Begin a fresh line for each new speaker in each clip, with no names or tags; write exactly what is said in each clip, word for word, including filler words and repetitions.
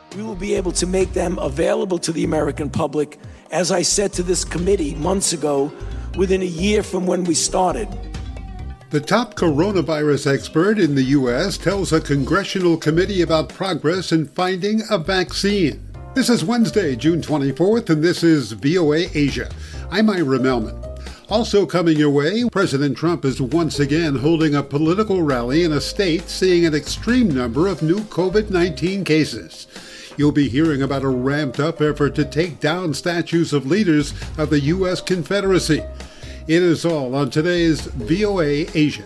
we will be able to make them available to the American public, as I said to this committee months ago, within a year from when we started.
The top coronavirus expert in the U S tells a congressional committee about progress in finding a vaccine. This is Wednesday, June twenty-fourth, and this is V O A Asia. I'm Ira Melman. Also coming your way, President Trump is once again holding a political rally in a state seeing an extreme number of new covid nineteen cases. You'll be hearing about a ramped-up effort to take down statues of leaders of the U S Confederacy. It is all on today's V O A Asia.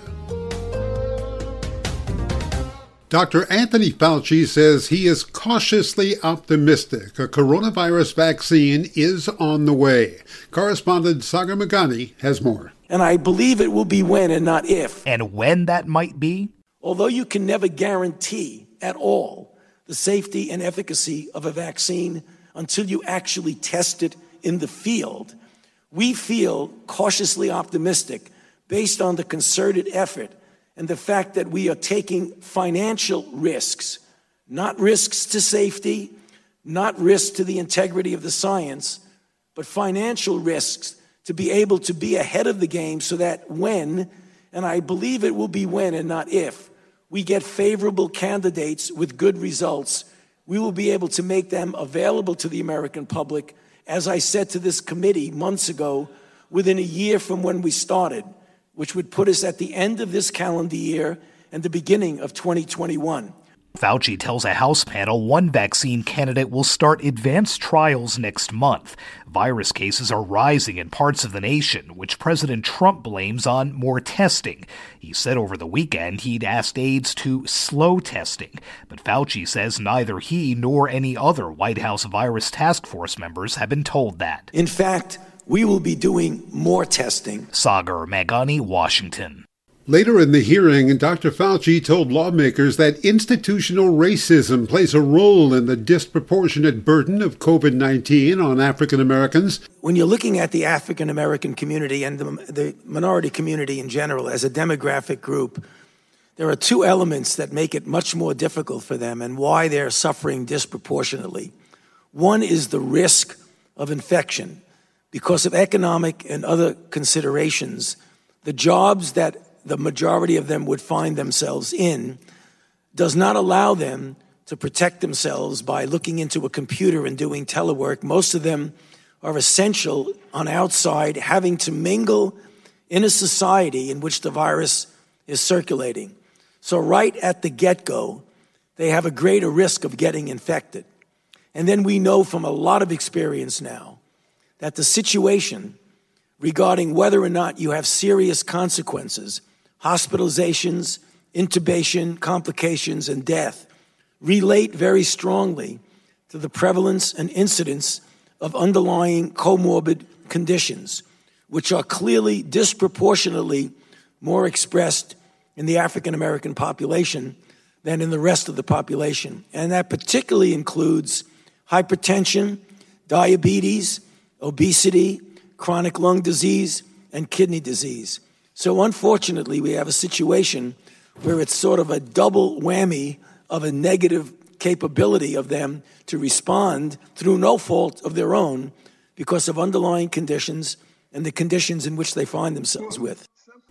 Doctor Anthony Fauci says he is cautiously optimistic a coronavirus vaccine is on the way. Correspondent Sagar Meghani has more.
And I believe it will be when and not if.
And when that might be?
Although you can never guarantee at all the safety and efficacy of a vaccine until you actually test it in the field, we feel cautiously optimistic based on the concerted effort and the fact that we are taking financial risks, not risks to safety, not risks to the integrity of the science, but financial risks to be able to be ahead of the game so that when, and I believe it will be when and not if, we get favorable candidates with good results, we will be able to make them available to the American public, as I said to this committee months ago, within a year from when we started, which would put us at the end of this calendar year and the beginning of twenty twenty-one.
Fauci tells a House panel one vaccine candidate will start advanced trials next month. Virus cases are rising in parts of the nation, which President Trump blames on more testing. He said over the weekend he'd asked aides to slow testing, but Fauci says neither he nor any other White House virus task force members have been told that.
In fact, we will be doing more testing.
Sagar Meghani, Washington.
Later in the hearing, Doctor Fauci told lawmakers that institutional racism plays a role in the disproportionate burden of covid nineteen on African Americans.
When you're looking at the African American community and the, the minority community in general as a demographic group, there are two elements that make it much more difficult for them and why they're suffering disproportionately. One is the risk of infection. Because of economic and other considerations, the jobs that the majority of them would find themselves in does not allow them to protect themselves by looking into a computer and doing telework. Most of them are essential on outside, having to mingle in a society in which the virus is circulating. So right at the get-go, they have a greater risk of getting infected. And then we know from a lot of experience now that the situation regarding whether or not you have serious consequences, hospitalizations, intubation, complications, and death relate very strongly to the prevalence and incidence of underlying comorbid conditions, which are clearly disproportionately more expressed in the African American population than in the rest of the population. And that particularly includes hypertension, diabetes, obesity, chronic lung disease, and kidney disease. So unfortunately, we have a situation where it's sort of a double whammy of a negative capability of them to respond through no fault of their own because of underlying conditions and the conditions in which they find themselves with.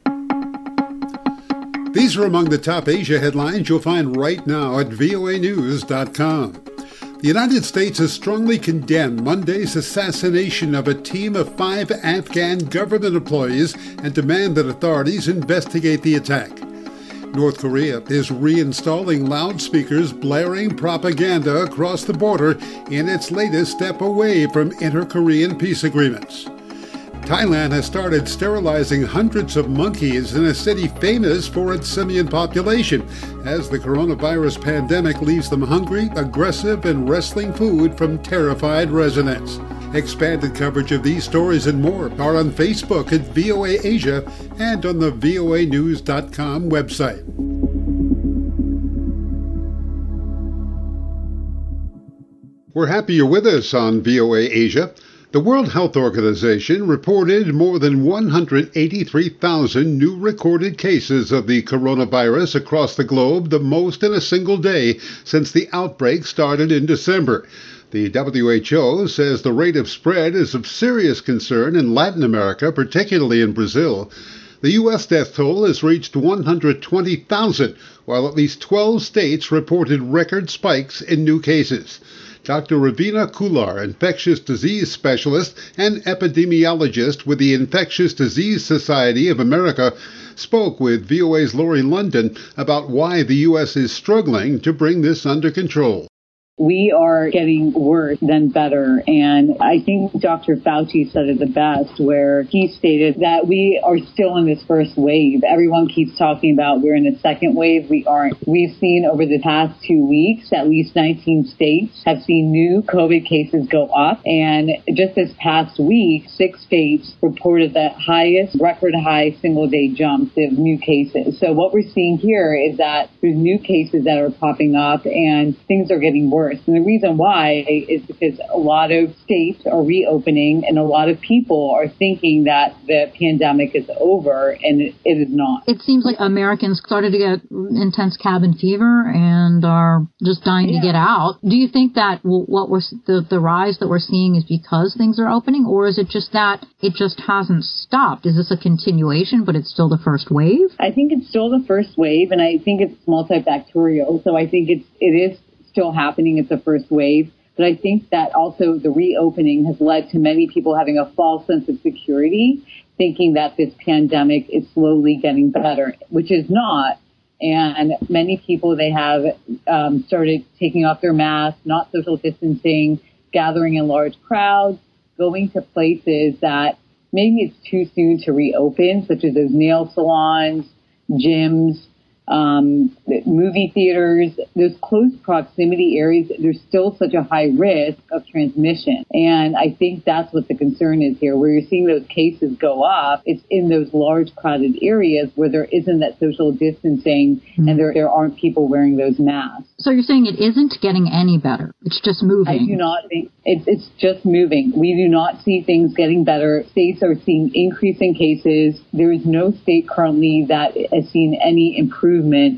These are among the top Asia headlines you'll find right now at V O A news dot com. The United States has strongly condemned Monday's assassination of a team of five Afghan government employees and demand that authorities investigate the attack. North Korea is reinstalling loudspeakers blaring propaganda across the border in its latest step away from inter-Korean peace agreements. Thailand has started sterilizing hundreds of monkeys in a city famous for its simian population as the coronavirus pandemic leaves them hungry, aggressive, and wresting food from terrified residents. Expanded coverage of these stories and more are on Facebook at V O A Asia and on the V O A news dot com website. We're happy you're with us on V O A Asia. The World Health Organization reported more than one hundred eighty-three thousand new recorded cases of the coronavirus across the globe, the most in a single day since the outbreak started in December. The W H O says the rate of spread is of serious concern in Latin America, particularly in Brazil. The U S death toll has reached one hundred twenty thousand, while at least twelve states reported record spikes in new cases. Doctor Ravina Kullar, infectious disease specialist and epidemiologist with the Infectious Disease Society of America, spoke with V O A's Lori London about why the U S is struggling to bring this under control.
We are getting worse than better. And I think Doctor Fauci said it the best, where he stated that we are still in this first wave. Everyone keeps talking about we're in a second wave. We aren't. We've seen over the past two weeks, at least nineteen states have seen new COVID cases go up. And just this past week, six states reported the highest record high single day jumps of new cases. So what we're seeing here is that there's new cases that are popping up and things are getting worse. And the reason why is because a lot of states are reopening and a lot of people are thinking that the pandemic is over, and it, it is not.
It seems like Americans started to get intense cabin fever and are just dying yeah. to get out. Do you think that what we're, the, the rise that we're seeing is because things are opening, or is it just that it just hasn't stopped? Is this a continuation, but it's still the first wave?
I think it's still the first wave, and I think it's multifactorial. So I think it's it is still happening. It's the first wave. But I think that also the reopening has led to many people having a false sense of security, thinking that this pandemic is slowly getting better, which is not. And many people, they have um, started taking off their masks, not social distancing, gathering in large crowds, going to places that maybe it's too soon to reopen, such as those nail salons, gyms, um, movie theaters, those close proximity areas. There's still such a high risk of transmission. And I think that's what the concern is here. Where you're seeing those cases go up, it's in those large crowded areas where there isn't that social distancing mm-hmm. and there, there aren't people wearing those masks.
So you're saying it isn't getting any better. It's just moving.
I do not think it's, it's just moving. We do not see things getting better. States are seeing increasing cases. There is no state currently that has seen any improvement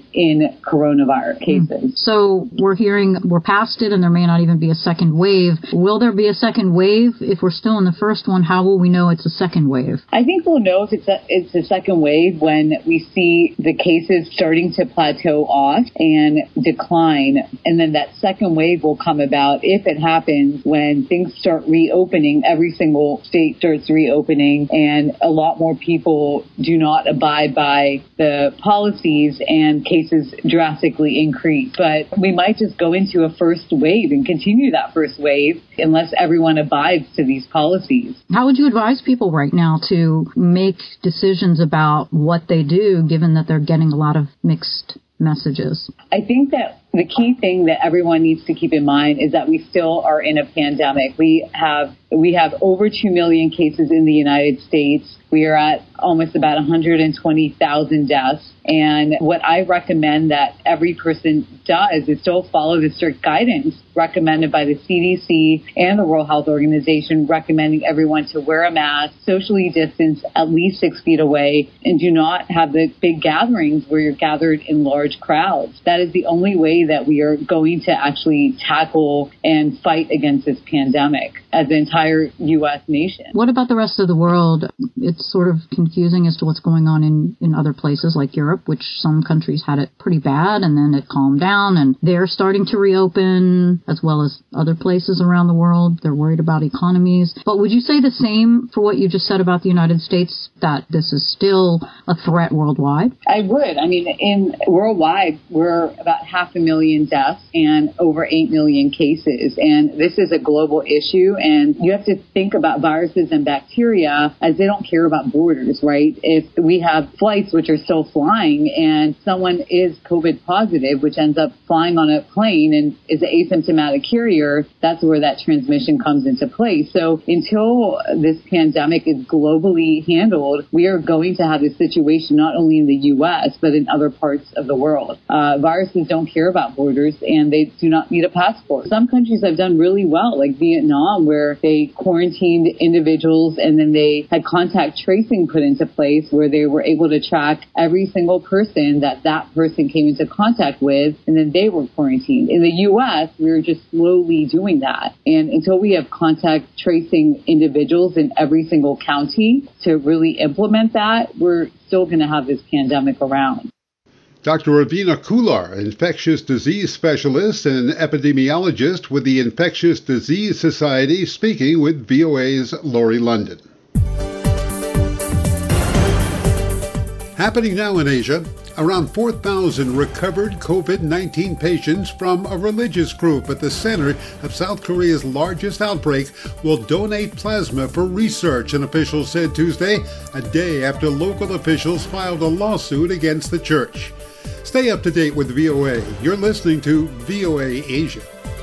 in coronavirus cases.
So we're hearing we're past it and there may not even be a second wave. Will there be a second wave? If we're still in the first one, how will we know it's a second wave?
I think we'll know if it's a, it's a second wave when we see the cases starting to plateau off and decline. And then that second wave will come about if it happens when things start reopening. Every single state starts reopening and a lot more people do not abide by the policies and cases drastically increase. But we might just go into a first wave and continue that first wave unless everyone abides to these policies.
How would you advise people right now to make decisions about what they do, given that they're getting a lot of mixed messages?
I think that the key thing that everyone needs to keep in mind is that we still are in a pandemic. We have we have over two million cases in the United States. We are at almost about one hundred twenty thousand deaths. And what I recommend that every person does is still follow the strict guidance recommended by the C D C and the World Health Organization, recommending everyone to wear a mask, socially distance at least six feet away, and do not have the big gatherings where you're gathered in large crowds. That is the only way that we are going to actually tackle and fight against this pandemic as the entire U S nation.
What about the rest of the world? It's sort of confusing as to what's going on in, in other places like Europe, which some countries had it pretty bad and then it calmed down and they're starting to reopen, as well as other places around the world. They're worried about economies. But would you say the same for what you just said about the United States, that this is still a threat worldwide?
I would. I mean, in worldwide, we're about half a million deaths and over eight million cases. And this is a global issue. And you have to think about viruses and bacteria as they don't care about borders, right? If we have flights which are still flying and someone is COVID positive, which ends up flying on a plane and is an asymptomatic carrier, that's where that transmission comes into play. So until this pandemic is globally handled, we are going to have this situation not only in the U S, but in other parts of the world. Uh, viruses don't care about without borders, and they do not need a passport. Some countries have done really well, like Vietnam, where they quarantined individuals and then they had contact tracing put into place where they were able to track every single person that that person came into contact with, and then they were quarantined. In the U S, we were just slowly doing that. And until we have contact tracing individuals in every single county to really implement that, we're still going to have this pandemic around.
Doctor Ravina Kular, infectious disease specialist and epidemiologist with the Infectious Disease Society, speaking with V O A's Lori London. Happening now in Asia, around four thousand recovered COVID nineteen patients from a religious group at the center of South Korea's largest outbreak will donate plasma for research, an official said Tuesday, a day after local officials filed a lawsuit against the church. Stay up to date with V O A. You're listening to V O A Asia.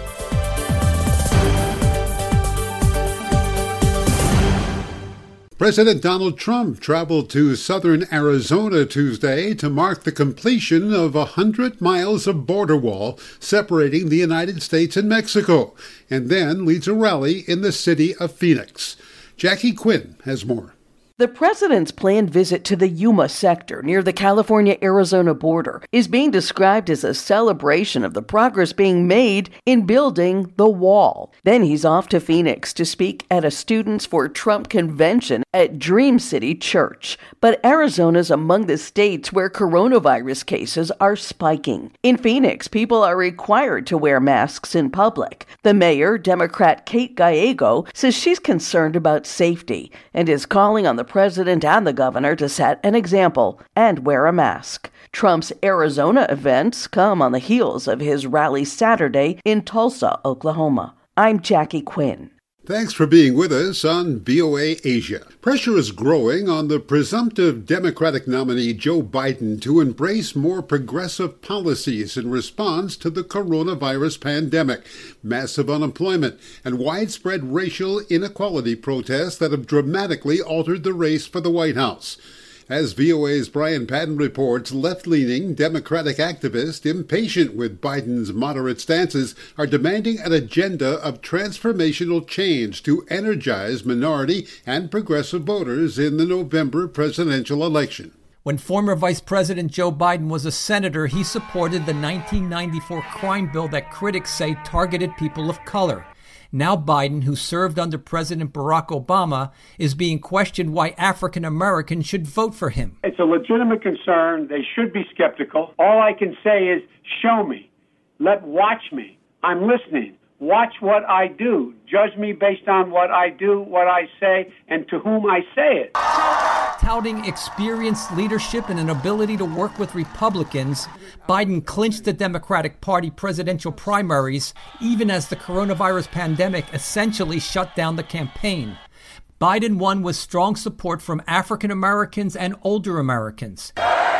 President Donald Trump traveled to southern Arizona Tuesday to mark the completion of one hundred miles of border wall separating the United States and Mexico, and then leads a rally in the city of Phoenix. Jackie Quinn has more.
The president's planned visit to the Yuma sector near the California-Arizona border is being described as a celebration of the progress being made in building the wall. Then he's off to Phoenix to speak at a Students for Trump convention at Dream City Church. But Arizona's among the states where coronavirus cases are spiking. In Phoenix, people are required to wear masks in public. The mayor, Democrat Kate Gallego, says she's concerned about safety and is calling on the president and the governor to set an example and wear a mask. Trump's Arizona events come on the heels of his rally Saturday in Tulsa, Oklahoma. I'm Jackie Quinn.
Thanks for being with us on V O A Asia. Pressure is growing on the presumptive Democratic nominee Joe Biden to embrace more progressive policies in response to the coronavirus pandemic, massive unemployment, and widespread racial inequality protests that have dramatically altered the race for the White House. As V O A's Brian Patton reports, left-leaning Democratic activists impatient with Biden's moderate stances are demanding an agenda of transformational change to energize minority and progressive voters in the November presidential election.
When former Vice President Joe Biden was a senator, he supported the nineteen ninety-four crime bill that critics say targeted people of color. Now Biden, who served under President Barack Obama, is being questioned why African Americans should vote for him.
It's a legitimate concern. They should be skeptical. All I can say is, show me. Let watch me. I'm listening. Watch what I do. Judge me based on what I do, what I say, and to whom I say it.
Touting experienced leadership and an ability to work with Republicans, Biden clinched the Democratic Party presidential primaries, even as the coronavirus pandemic essentially shut down the campaign. Biden won with strong support from African Americans and older Americans.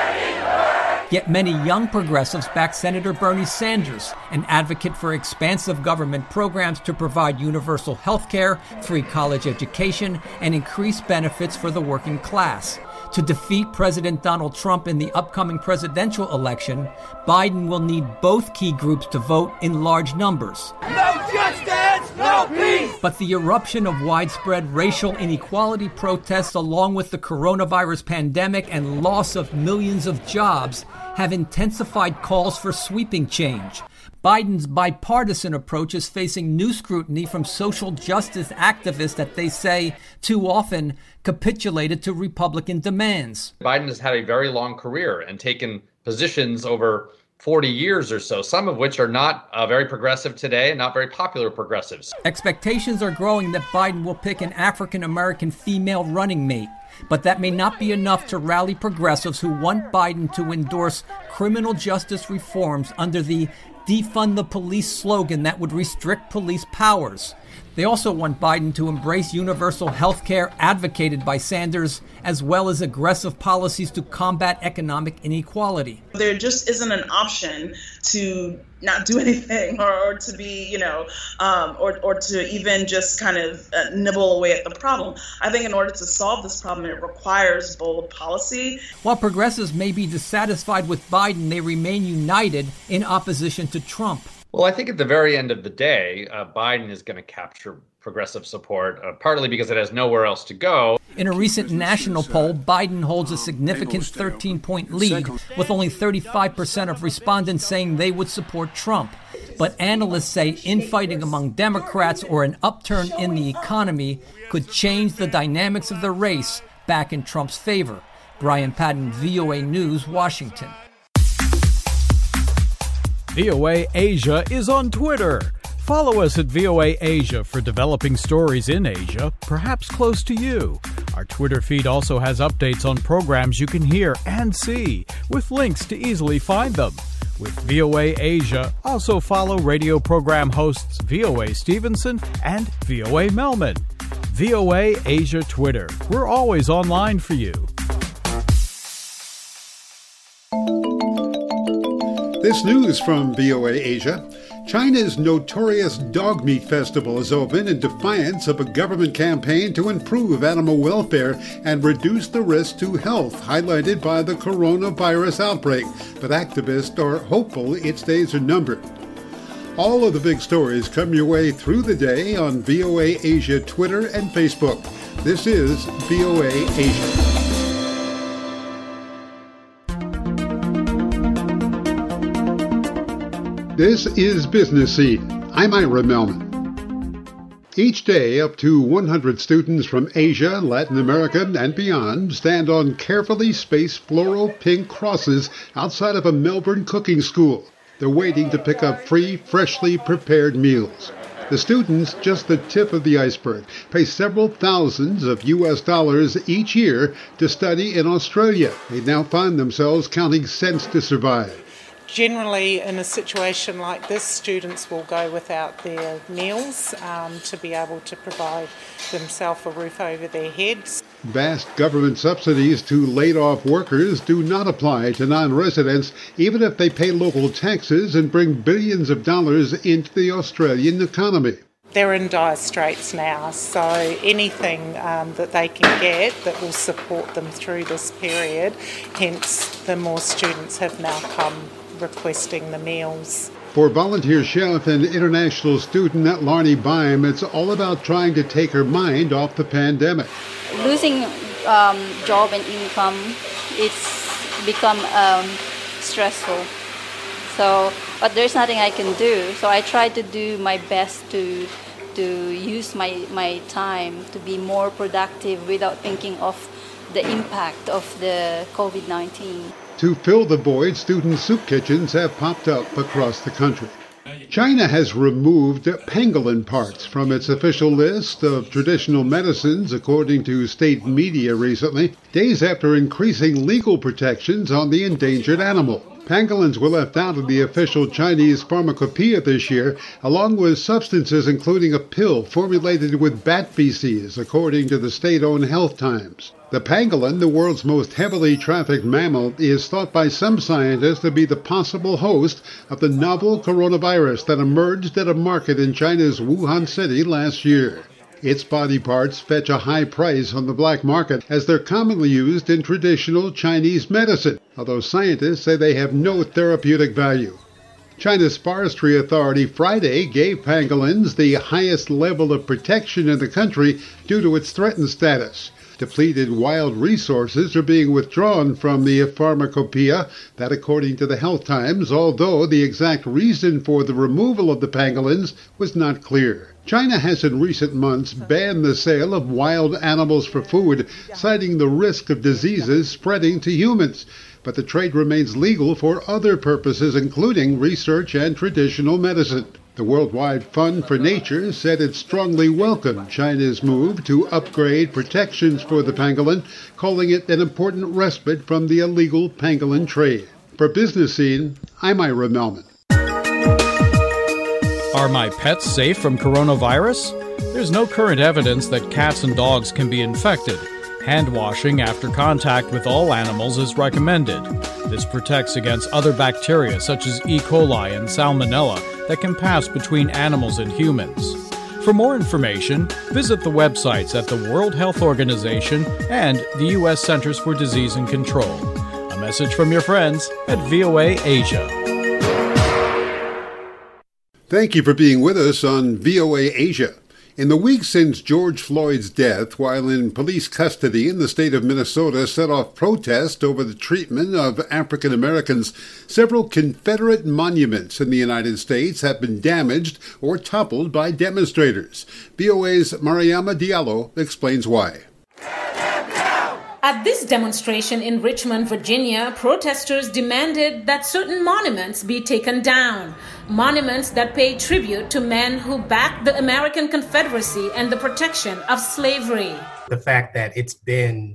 Yet many young progressives back Senator Bernie Sanders, an advocate for expansive government programs to provide universal health care, free college education, and increased benefits for the working class. To defeat President Donald Trump in the upcoming presidential election, Biden will need both key groups to vote in large numbers.
No justice, no peace!
But the eruption of widespread racial inequality protests, along with the coronavirus pandemic and loss of millions of jobs, have intensified calls for sweeping change. Biden's bipartisan approach is facing new scrutiny from social justice activists that they say too often capitulated to Republican demands.
Biden has had a very long career and taken positions over forty years or so, some of which are not uh, very progressive today and not very popular progressives.
Expectations are growing that Biden will pick an African-American female running mate. But that may not be enough to rally progressives who want Biden to endorse criminal justice reforms under the defund the police slogan that would restrict police powers. They also want Biden to embrace universal health care advocated by Sanders, as well as aggressive policies to combat economic inequality.
There just isn't an option to not do anything or, or to be, you know, um, or, or to even just kind of uh, nibble away at the problem. I think in order to solve this problem, it requires bold policy.
While progressives may be dissatisfied with Biden, they remain united in opposition to Trump.
Well, I think at the very end of the day, uh, Biden is going to capture progressive support, uh, partly because it has nowhere else to go.
In a recent national poll, Biden holds a significant thirteen-point lead, with only thirty-five percent of respondents saying they would support Trump. But analysts say infighting among Democrats or an upturn in the economy could change the dynamics of the race back in Trump's favor. Brian Patton, V O A News, Washington.
V O A Asia is on Twitter. Follow us at V O A Asia for developing stories in Asia, perhaps close to you. Our Twitter feed also has updates on programs you can hear and see, with links to easily find them. With V O A Asia, also follow radio program hosts V O A Stevenson and V O A Melman. V O A Asia Twitter. We're always online for you.
This news from V O A Asia. China's notorious dog meat festival is open in defiance of a government campaign to improve animal welfare and reduce the risk to health highlighted by the coronavirus outbreak. But activists are hopeful its days are numbered. All of the big stories come your way through the day on V O A Asia Twitter and Facebook. This is V O A Asia. This is Business Scene. I'm Ira Melman. Each day, up to one hundred students from Asia, Latin America, and beyond stand on carefully spaced floral pink crosses outside of a Melbourne cooking school. They're waiting to pick up free, freshly prepared meals. The students, just the tip of the iceberg, pay several thousands of U S dollars each year to study in Australia. They now find themselves counting cents to survive.
Generally, in a situation like this, students will go without their meals um, to be able to provide themselves a roof over their heads.
Vast government subsidies to laid-off workers do not apply to non-residents, even if they pay local taxes and bring billions of dollars into the Australian economy.
They're in dire straits now, so anything um, that they can get that will support them through this period, hence the more students have now come requesting the meals.
For volunteer chef and international student Larnie Bime, it's all about trying to take her mind off the pandemic.
Losing um, job and income, it's become um, stressful. So, but there's nothing I can do. So I try to do my best to to use my, my time to be more productive without thinking of the impact of the covid nineteen.
To fill the void, student soup kitchens have popped up across the country. China has removed pangolin parts from its official list of traditional medicines, according to state media recently, days after increasing legal protections on the endangered animal. Pangolins were left out of the official Chinese pharmacopoeia this year, along with substances including a pill formulated with bat feces, according to the state-owned Health Times. The pangolin, the world's most heavily trafficked mammal, is thought by some scientists to be the possible host of the novel coronavirus that emerged at a market in China's Wuhan city last year. Its body parts fetch a high price on the black market as they're commonly used in traditional Chinese medicine, although scientists say they have no therapeutic value. China's Forestry Authority Friday gave pangolins the highest level of protection in the country due to its threatened status. Depleted wild resources are being withdrawn from the pharmacopoeia, that according to the Health Times, although the exact reason for the removal of the pangolins was not clear. China has in recent months banned the sale of wild animals for food, citing the risk of diseases spreading to humans. But the trade remains legal for other purposes, including research and traditional medicine. The Worldwide Fund for Nature said it strongly welcomed China's move to upgrade protections for the pangolin, calling it an important respite from the illegal pangolin trade. For Business Scene, I'm Ira Melman.
Are my pets safe from coronavirus? There's no current evidence that cats and dogs can be infected. Hand washing after contact with all animals is recommended. This protects against other bacteria such as E. coli and Salmonella that can pass between animals and humans. For more information, visit the websites at the World Health Organization and the U S Centers for Disease and Control. A message from your friends at V O A Asia.
Thank you for being with us on V O A Asia. In the week since George Floyd's death, while in police custody in the state of Minnesota set off protest over the treatment of African Americans, several Confederate monuments in the United States have been damaged or toppled by demonstrators. V O A's Mariama Diallo explains why.
At this demonstration in Richmond, Virginia, protesters demanded that certain monuments be taken down. Monuments that pay tribute to men who backed the American Confederacy and the protection of slavery.
The fact that it's been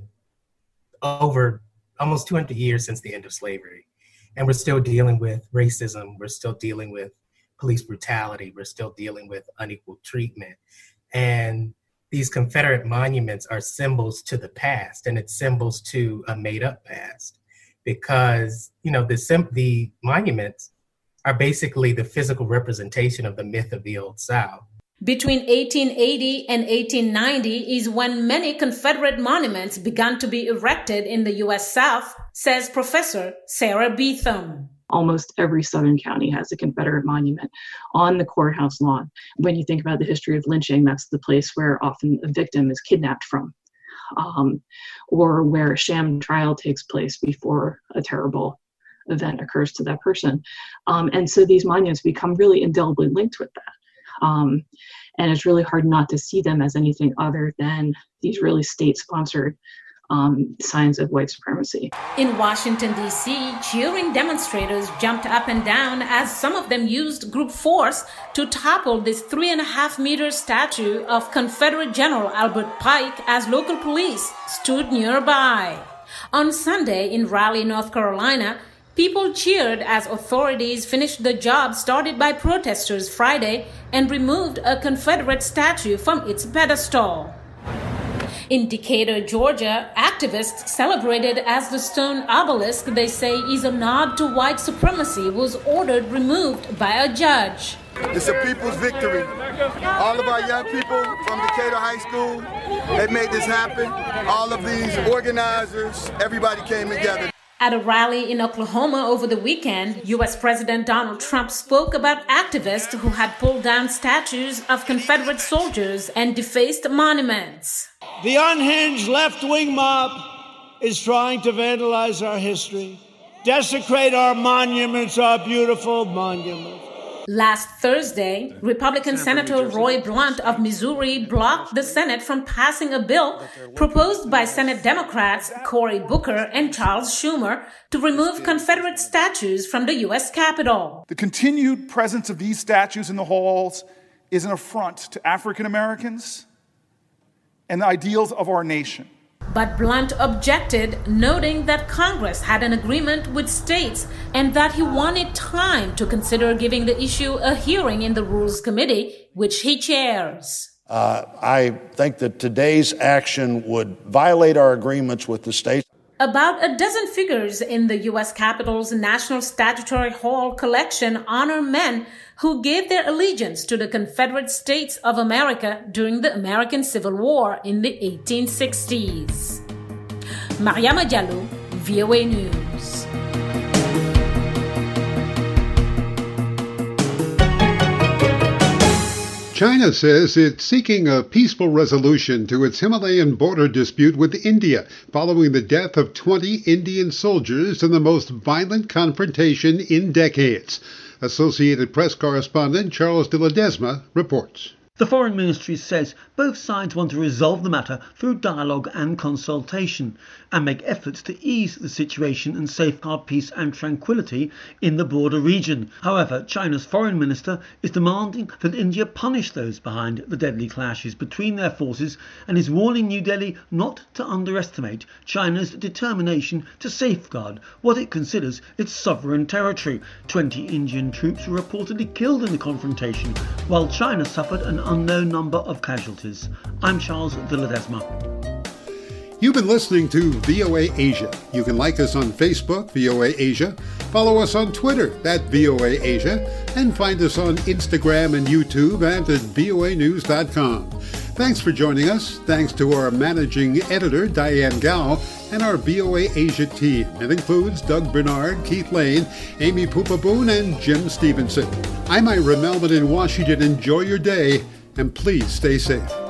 over almost two hundred years since the end of slavery, and we're still dealing with racism, we're still dealing with police brutality, we're still dealing with unequal treatment. And these Confederate monuments are symbols to the past, and it's symbols to a made-up past, because, you know, the sim- the monuments are basically the physical representation of the myth of the Old South.
Between eighteen eighty and eighteen ninety is when many Confederate monuments began to be erected in the U S South, says Professor Sarah Beetham.
Almost every Southern county has a Confederate monument on the courthouse lawn. When you think about the history of lynching, that's the place where often a victim is kidnapped from, um, or where a sham trial takes place before a terrible event occurs to that person. Um, and so these monuments become really indelibly linked with that. Um, and it's really hard not to see them as anything other than these really state-sponsored Um, signs of white supremacy.
In Washington, D C, cheering demonstrators jumped up and down as some of them used group force to topple this three and a half meter statue of Confederate General Albert Pike as local police stood nearby. On Sunday in Raleigh, North Carolina, people cheered as authorities finished the job started by protesters Friday and removed a Confederate statue from its pedestal. In Decatur, Georgia, activists celebrated as the stone obelisk they say is a nod to white supremacy was ordered removed by a judge.
It's a people's victory. All of our young people from Decatur High School, they made this happen. All of these organizers, everybody came together.
At a rally in Oklahoma over the weekend, U S President Donald Trump spoke about activists who had pulled down statues of Confederate soldiers and defaced monuments.
The unhinged left-wing mob is trying to vandalize our history, desecrate our monuments, our beautiful monuments.
Last Thursday, Republican Senator Roy Blunt of Missouri blocked the Senate from passing a bill proposed by Senate Democrats Cory Booker and Charles Schumer to remove Confederate statues from the U S Capitol.
The continued presence of these statues in the halls is an affront to African Americans and the ideals of our nation.
But Blunt objected, noting that Congress had an agreement with states and that he wanted time to consider giving the issue a hearing in the Rules Committee, which he chairs.
Uh, I think that today's action would violate our agreements with the states.
About a dozen figures in the U S Capitol's National Statuary Hall collection honor men who gave their allegiance to the Confederate States of America during the American Civil War in the eighteen sixties. Mariama Diallo, V O A News.
China says it's seeking a peaceful resolution to its Himalayan border dispute with India following the death of twenty Indian soldiers in the most violent confrontation in decades. Associated Press correspondent Charles de Ledesma reports.
The Foreign Ministry says both sides want to resolve the matter through dialogue and consultation and make efforts to ease the situation and safeguard peace and tranquility in the border region. However, China's foreign minister is demanding that India punish those behind the deadly clashes between their forces and is warning New Delhi not to underestimate China's determination to safeguard what it considers its sovereign territory. Twenty Indian troops were reportedly killed in the confrontation, while China suffered an unknown number of casualties. I'm Charles de Ledesma.
You've been listening to V O A Asia. You can like us on Facebook, V O A Asia, follow us on Twitter at V O A Asia, and find us on Instagram and YouTube and at V O A news dot com. Thanks for joining us. Thanks to our managing editor, Diane Gao, and our V O A Asia team. It includes Doug Bernard, Keith Lane, Amy Pupaboon, and Jim Stevenson. I'm Ira Melvin in Washington. Enjoy your day, and please stay safe.